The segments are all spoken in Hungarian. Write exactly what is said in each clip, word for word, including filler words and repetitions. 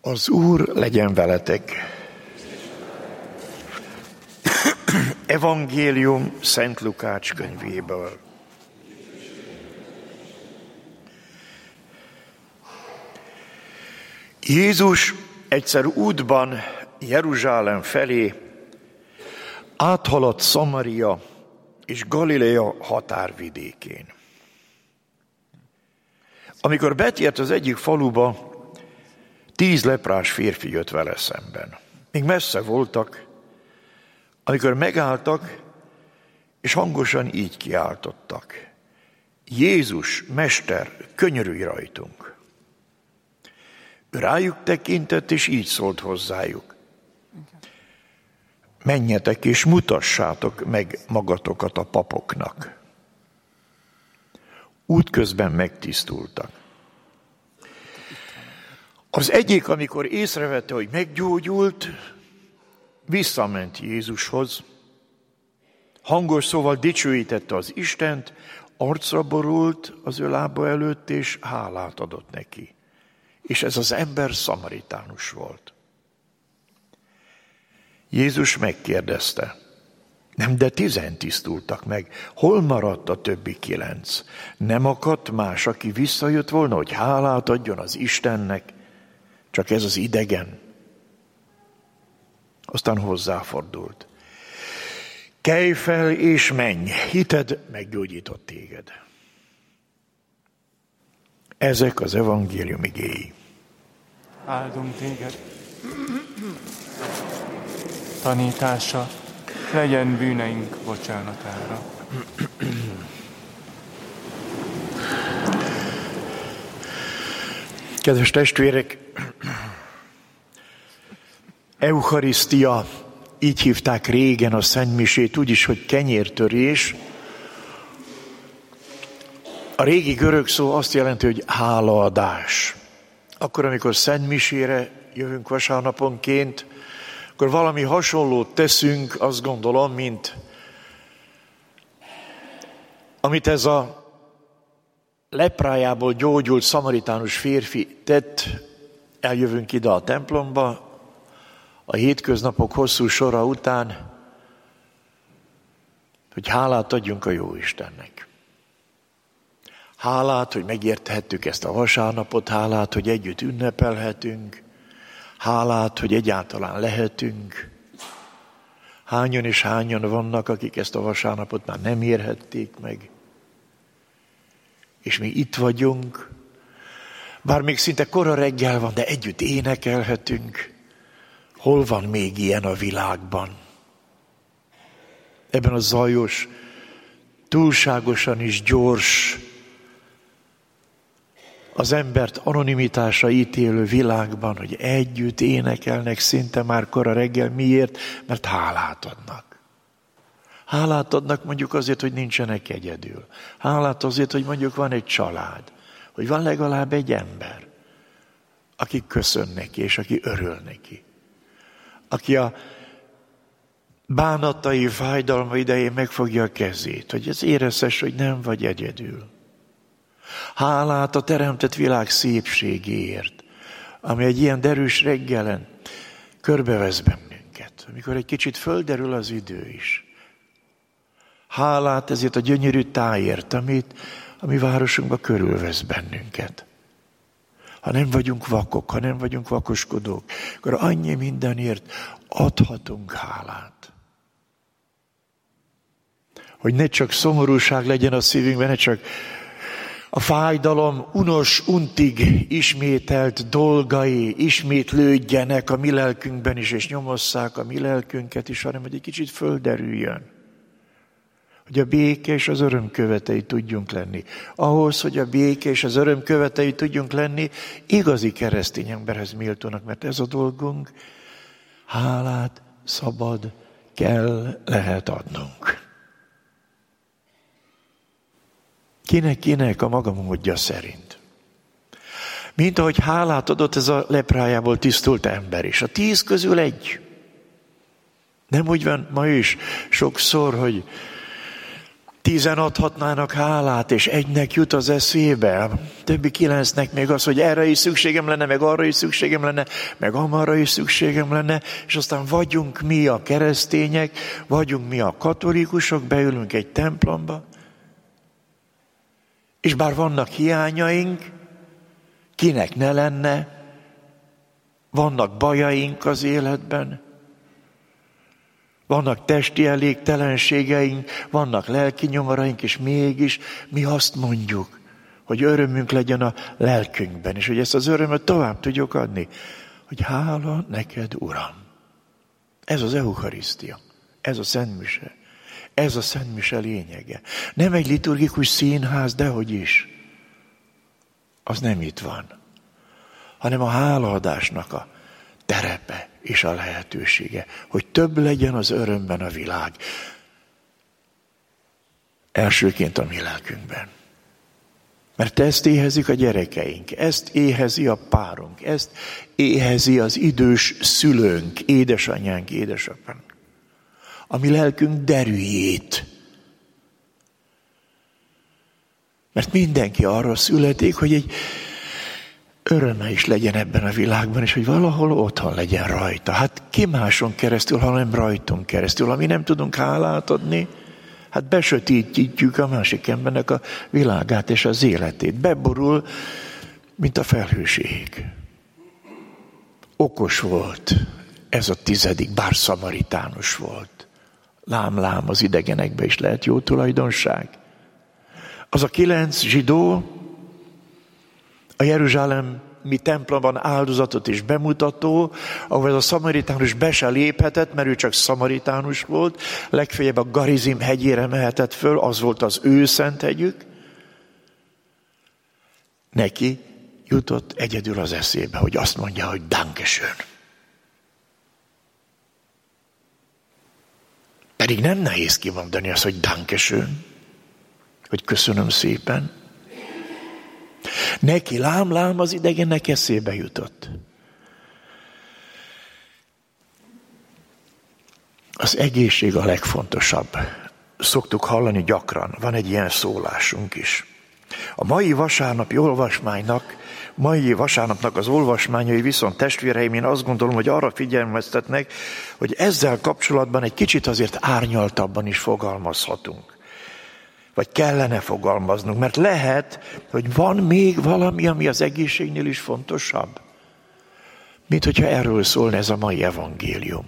Az Úr legyen veletek. Evangélium Szent Lukács könyvéből. Jézus egyszer útban Jeruzsálem felé áthaladt Szamaria és Galilea határvidékén. Amikor betért az egyik faluba, tíz leprás férfi jött vele szemben. Még messze voltak, amikor megálltak, és hangosan így kiáltottak: Jézus, Mester, könyörülj rajtunk! Ő rájuk tekintett, és így szólt hozzájuk: menjetek és mutassátok meg magatokat a papoknak. Útközben megtisztultak. Az egyik, amikor észrevette, hogy meggyógyult, visszament Jézushoz, hangos szóval dicsőítette az Istent, arcra borult az ő lába előtt, és hálát adott neki. És ez az ember szamaritánus volt. Jézus megkérdezte: nem, de tizen tisztultak meg, hol maradt a többi kilenc? Nem akadt más, aki visszajött volna, hogy hálát adjon az Istennek? Csak ez az idegen. Aztán hozzáfordult: kelj fel és menj, hited meggyógyított téged. Ezek az evangélium igéi. Áldunk téged. Tanítása legyen bűneink bocsánatára. Kedves testvérek, Eucharisztia, így hívták régen a szentmisét, úgyis, hogy kenyértörés. A régi görög szó azt jelenti, hogy hálaadás. Akkor, amikor szentmisére jövünk vasárnaponként, akkor valami hasonlót teszünk, azt gondolom, mint amit ez a leprájából gyógyult szamaritánus férfi tett. Eljövünk ide a templomba, a hétköznapok hosszú sora után, hogy hálát adjunk a Jóistennek. Hálát, hogy megérthettük ezt a vasárnapot, hálát, hogy együtt ünnepelhetünk, hálát, hogy egyáltalán lehetünk. Hányan és hányan vannak, akik ezt a vasárnapot már nem érhették meg. És mi itt vagyunk, bár még szinte kora reggel van, de együtt énekelhetünk. Hol van még ilyen a világban? Ebben a zajos, túlságosan is gyors, az embert anonimitásra ítélő világban, hogy együtt énekelnek szinte már kora reggel. Miért? Mert hálát adnak. Hálát adnak mondjuk azért, hogy nincsenek egyedül. Hálát azért, hogy mondjuk van egy család, hogy van legalább egy ember, aki köszön neki, és aki örül neki. Aki a bánatai, fájdalma idején megfogja a kezét, hogy ez érezhess, hogy nem vagy egyedül. Hálát a teremtett világ szépségéért, ami egy ilyen derűs reggelen körbevesz bennünket, amikor egy kicsit földerül az idő is. Hálát ezért a gyönyörű tájért, amit a mi városunkban körülvesz bennünket. Ha nem vagyunk vakok, ha nem vagyunk vakoskodók, akkor annyi mindenért adhatunk hálát. Hogy ne csak szomorúság legyen a szívünkben, ne csak a fájdalom unos, untig ismételt dolgai ismétlődjenek a mi lelkünkben is, és nyomosszák a mi lelkünket is, hanem hogy egy kicsit földerüljön. Hogy a béke és az öröm követei tudjunk lenni. Ahhoz, hogy a béke és az öröm követei tudjunk lenni, igazi keresztény emberhez méltónak, mert ez a dolgunk, hálát szabad kell, lehet adnunk. Kinek-kinek a maga módja szerint. Mint ahogy hálát adott ez a leprájából tisztult ember is. A tíz közül egy. Nem úgy van ma is sokszor, hogy Tízen adhatnának hálát, és egynek jut az eszébe. Többi kilencnek még az, hogy erre is szükségem lenne, meg arra is szükségem lenne, meg amarra is szükségem lenne, és aztán vagyunk mi a keresztények, vagyunk mi a katolikusok, beülünk egy templomba, és bár vannak hiányaink, kinek ne lenne, vannak bajaink az életben, vannak testi elégtelenségeink, vannak lelki nyomaraink, és mégis mi azt mondjuk, hogy örömünk legyen a lelkünkben, és hogy ezt az örömöt tovább tudjuk adni, hogy hála neked, Uram. Ez az eucharisztia, ez a szentmise, ez a szentmise lényege. Nem egy liturgikus színház, dehogy is. Az nem itt van, hanem a hálaadásnak a terepe és a lehetősége, hogy több legyen az örömben a világ. Elsőként a mi lelkünkben. Mert ezt éhezik a gyerekeink, ezt éhezi a párunk, ezt éhezi az idős szülőnk, édesanyánk, édesapánk. A mi lelkünk derűjét. Mert mindenki arra születik, hogy egy öröme is legyen ebben a világban, és hogy valahol otthon legyen rajta. Hát ki máson keresztül, hanem rajtunk keresztül. Ha mi nem tudunk hálát adni, hát besötítjük a másik embernek a világát és az életét. Beborul, mint a felhőség. Okos volt ez a tizedik, bár szamaritánus volt. Lám, lám, az idegenekbe is lehet jó tulajdonság. Az a kilenc zsidó, a jeruzsálemi templomban áldozatot is bemutató, ahol ez a szamaritánus be se léphetett, mert ő csak szamaritánus volt, legfeljebb a Garizim hegyére mehetett föl, az volt az ő szent hegyük. Neki jutott egyedül az eszébe, hogy azt mondja, hogy Dankeschön. Pedig nem nehéz kimondani azt, hogy Dankeschön, hogy köszönöm szépen. Neki lám, lám az idegennek eszébe jutott. Az egészség a legfontosabb. Szoktuk hallani gyakran, van egy ilyen szólásunk is. A mai vasárnapi olvasmánynak, mai vasárnapnak az olvasmányai viszont, testvéreim, én azt gondolom, hogy arra figyelmeztetnek, hogy ezzel kapcsolatban egy kicsit azért árnyaltabban is fogalmazhatunk. Vagy kellene fogalmaznunk, mert lehet, hogy van még valami, ami az egészségnél is fontosabb. Mint hogyha erről szólna ez a mai evangélium.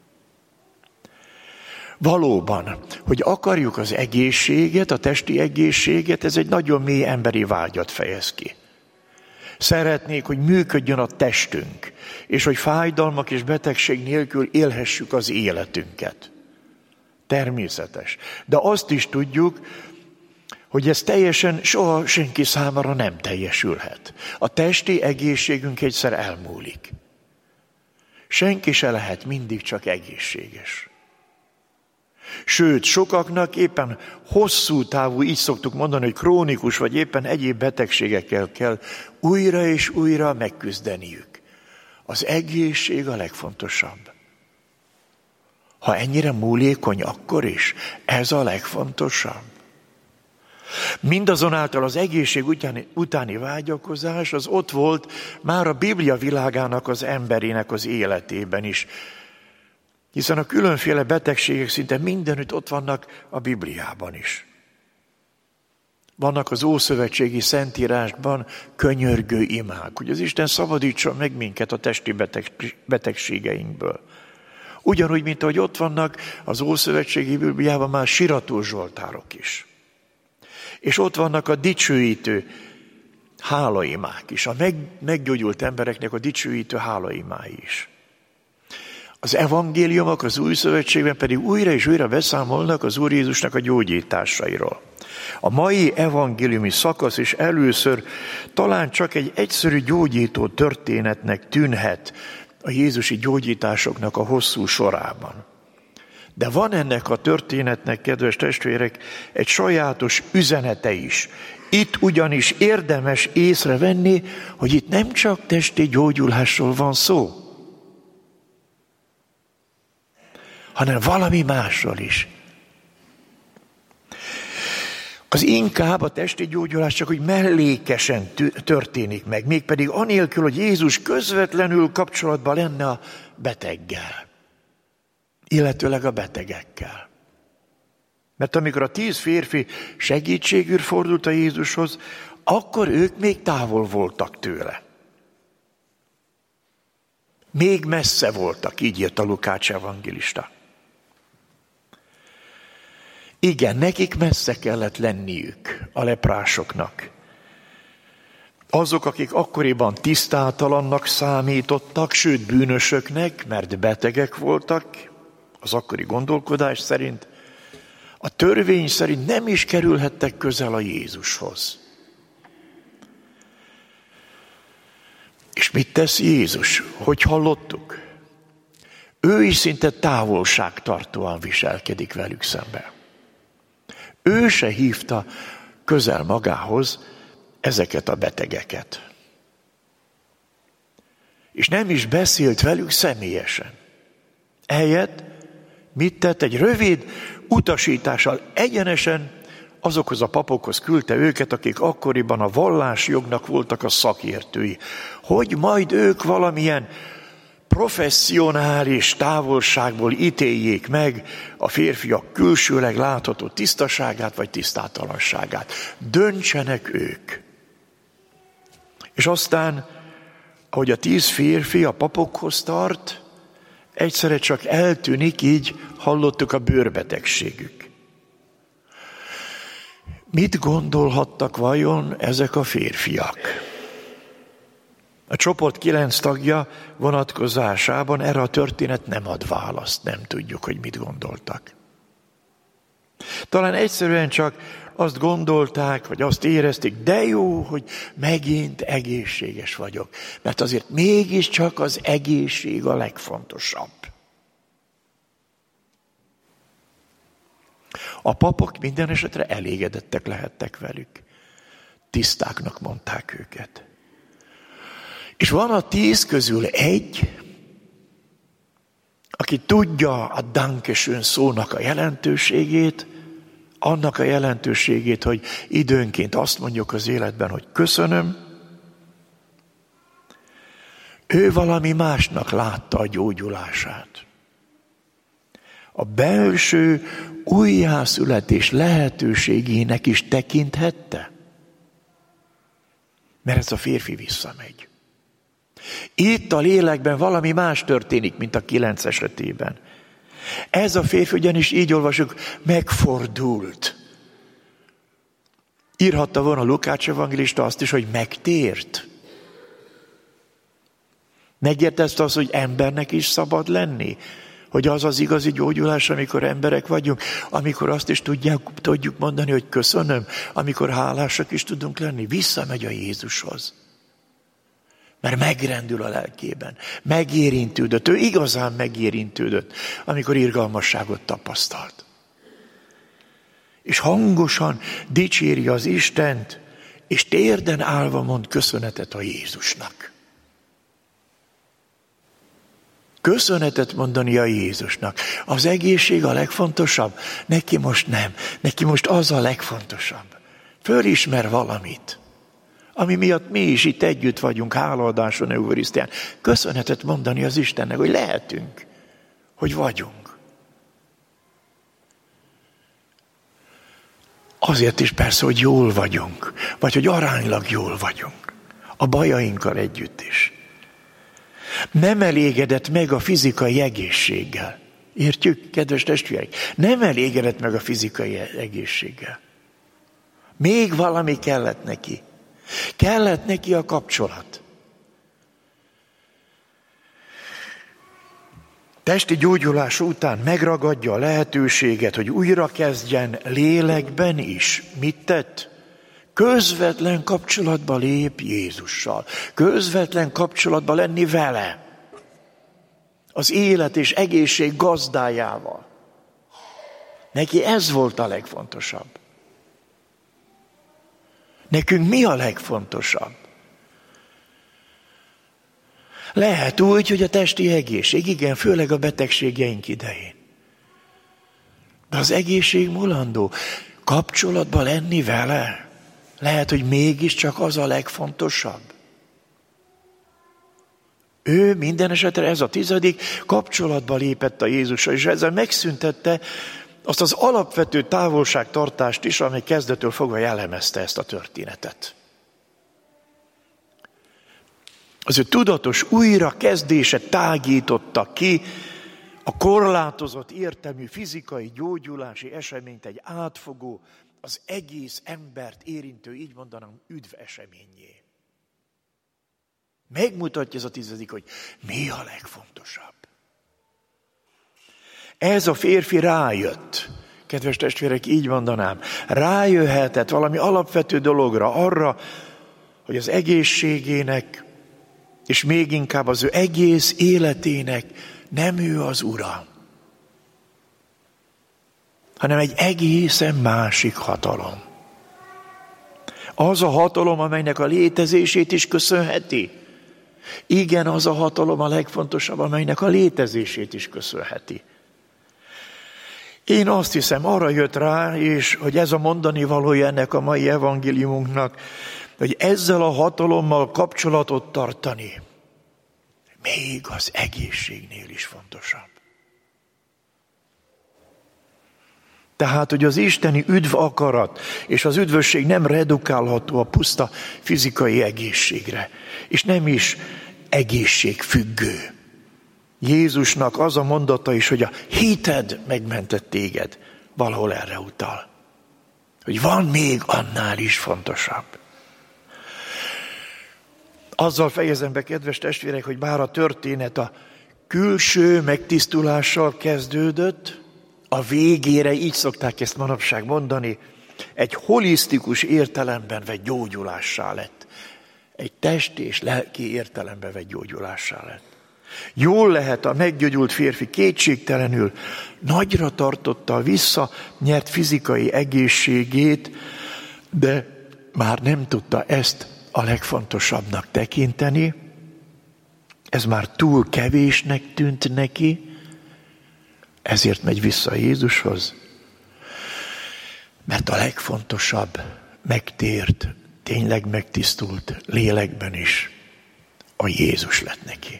Valóban, hogy akarjuk az egészséget, a testi egészséget, ez egy nagyon mély emberi vágyat fejez ki. Szeretnék, hogy működjön a testünk, és hogy fájdalmak és betegség nélkül élhessük az életünket. Természetes. De azt is tudjuk, hogy ez teljesen soha senki számára nem teljesülhet. A testi egészségünk egyszer elmúlik. Senki se lehet mindig csak egészséges. Sőt, sokaknak éppen hosszú távú, így szoktuk mondani, hogy krónikus, vagy éppen egyéb betegségekkel kell újra és újra megküzdeniük. Az egészség a legfontosabb. Ha ennyire múlékony, akkor is ez a legfontosabb. Mindazonáltal az egészség utáni, utáni vágyakozás az ott volt már a Biblia világának, az emberének az életében is. Hiszen a különféle betegségek szinte mindenütt ott vannak a Bibliában is. Vannak az Ószövetségi Szentírásban könyörgő imák, hogy az Isten szabadítson meg minket a testi beteg, betegségeinkből. Ugyanúgy, mint ahogy ott vannak az Ószövetségi Bibliában már sirató zsoltárok is. És ott vannak a dicsőítő hálaimák is, a meg, meggyógyult embereknek a dicsőítő hálaimái is. Az evangéliumok az Új Szövetségben pedig újra és újra beszámolnak az Úr Jézusnak a gyógyításairól. A mai evangéliumi szakasz is először talán csak egy egyszerű gyógyító történetnek tűnhet a jézusi gyógyításoknak a hosszú sorában. De van ennek a történetnek, kedves testvérek, egy sajátos üzenete is. Itt ugyanis érdemes észrevenni, hogy itt nem csak testi gyógyulásról van szó, hanem valami másról is. Az inkább a testi gyógyulás csak úgy mellékesen történik meg, mégpedig anélkül, hogy Jézus közvetlenül kapcsolatban lenne a beteggel, illetőleg a betegekkel. Mert amikor a tíz férfi segítségül fordult a Jézushoz, akkor ők még távol voltak tőle. Még messze voltak, így írt a Lukács evangélista. Igen, nekik messze kellett lenniük, a leprásoknak. Azok, akik akkoriban tisztátalannak számítottak, sőt bűnösöknek, mert betegek voltak, az akkori gondolkodás szerint, a törvény szerint nem is kerülhettek közel a Jézushoz. És mit tesz Jézus? Hogy hallottuk? Ő is szinte távolságtartóan viselkedik velük szemben. Ő se hívta közel magához ezeket a betegeket. És nem is beszélt velük személyesen. Ehelyett mit tett? Egy rövid utasítással egyenesen azokhoz a papokhoz küldte őket, akik akkoriban a vallásjognak voltak a szakértői, hogy majd ők valamilyen professzionális távolságból ítéljék meg a férfiak külsőleg látható tisztaságát vagy tisztátalanságát. Döntsenek ők. És aztán, ahogy a tíz férfi a papokhoz tart, egyszerre csak eltűnik, így hallottuk a bőrbetegségük. Mit gondolhattak vajon ezek a férfiak? A csoport kilenc tagja vonatkozásában erre a történet nem ad választ, nem tudjuk, hogy mit gondoltak. Talán egyszerűen csak azt gondolták, vagy azt érezték, de jó, hogy megint egészséges vagyok. Mert azért mégiscsak az egészség a legfontosabb. A papok minden esetre elégedettek lehettek velük. Tisztáknak mondták őket. És van a tíz közül egy, aki tudja a Dankeschön szónak a jelentőségét, annak a jelentőségét, hogy időnként azt mondjuk az életben, hogy köszönöm. Ő valami másnak látta a gyógyulását. A belső újjászületés lehetőségének is tekinthette, mert ez a férfi visszamegy. Itt a lélekben valami más történik, mint a kilenc esetében. Ez a férfi ugyanis így olvasjuk, megfordult. Írhatta volna Lukács evangélista azt is, hogy megtért. Megértette azt, hogy embernek is szabad lenni? Hogy az az igazi gyógyulás, amikor emberek vagyunk, amikor azt is tudják, tudjuk mondani, hogy köszönöm, amikor hálásak is tudunk lenni, visszamegy a Jézushoz. Mert megrendül a lelkében, megérintődött, ő igazán megérintődött, amikor irgalmasságot tapasztalt. És hangosan dicséri az Istent, és térden állva mond köszönetet a Jézusnak. Köszönetet mondani a Jézusnak. Az egészség a legfontosabb? Neki most nem. Neki most az a legfontosabb. Fölismer valamit, ami miatt mi is itt együtt vagyunk, hálaadáson, Eucharisztián. Köszönetet mondani az Istennek, hogy lehetünk, hogy vagyunk. Azért is persze, hogy jól vagyunk, vagy hogy aránylag jól vagyunk. A bajainkkal együtt is. Nem elégedett meg a fizikai egészséggel. Értjük, kedves testvérek? Nem elégedett meg a fizikai egészséggel. Még valami kellett neki. Kellett neki a kapcsolat. Testi gyógyulása után megragadja a lehetőséget, hogy újra kezdjen lélekben is. Mit tett? Közvetlen kapcsolatba lép Jézussal. Közvetlen kapcsolatba lenni vele. Az élet és egészség gazdájával. Neki ez volt a legfontosabb. Nekünk mi a legfontosabb? Lehet úgy, hogy a testi egészség, igen, főleg a betegségeink idején. De az egészség mulandó. kapcsolatban lenni vele. Lehet, hogy mégiscsak az a legfontosabb. Ő minden esetre, ez a tizedik, kapcsolatba lépett a Jézussal, és ezzel megszüntette azt az alapvető távolságtartást is, amely kezdettől fogva jellemezte ezt a történetet. Az ő tudatos újrakezdése tágította ki a korlátozott értelmű fizikai gyógyulási eseményt egy átfogó, az egész embert érintő, így mondanám, üdv eseményé. Megmutatja ez a tizedik, hogy mi a legfontosabb. Ez a férfi rájött, kedves testvérek, így mondanám, rájöhetett valami alapvető dologra, arra, hogy az egészségének, és még inkább az ő egész életének nem ő az ura, hanem egy egészen másik hatalom. Az a hatalom, amelynek a létezését is köszönheti. Igen, az a hatalom a legfontosabb, amelynek a létezését is köszönheti. Én azt hiszem, arra jött rá, és hogy ez a mondani valója ennek a mai evangéliumunknak, hogy ezzel a hatalommal kapcsolatot tartani még az egészségnél is fontosabb. Tehát, hogy az isteni üdv akarat és az üdvösség nem redukálható a puszta fizikai egészségre, és nem is egészségfüggő. Jézusnak az a mondata is, hogy a hited megmentett téged, valahol erre utal. Hogy van még annál is fontosabb. Azzal fejezem be, kedves testvérek, hogy bár a történet a külső megtisztulással kezdődött, a végére, így szokták ezt manapság mondani, egy holisztikus értelemben vett gyógyulássá lett. Egy testi és lelki értelemben vett gyógyulássá lett. Jól lehet, a meggyógyult férfi kétségtelenül nagyra tartotta a visszanyert fizikai egészségét, de már nem tudta ezt a legfontosabbnak tekinteni. Ez már túl kevésnek tűnt neki, ezért megy vissza Jézushoz. Mert a legfontosabb megtért, tényleg megtisztult lélekben is a Jézus lett neki.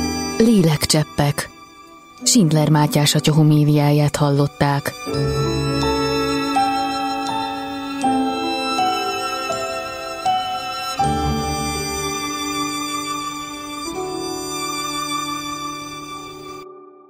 Lélekcseppek. Schindler Mátyás atya homéliáját hallották.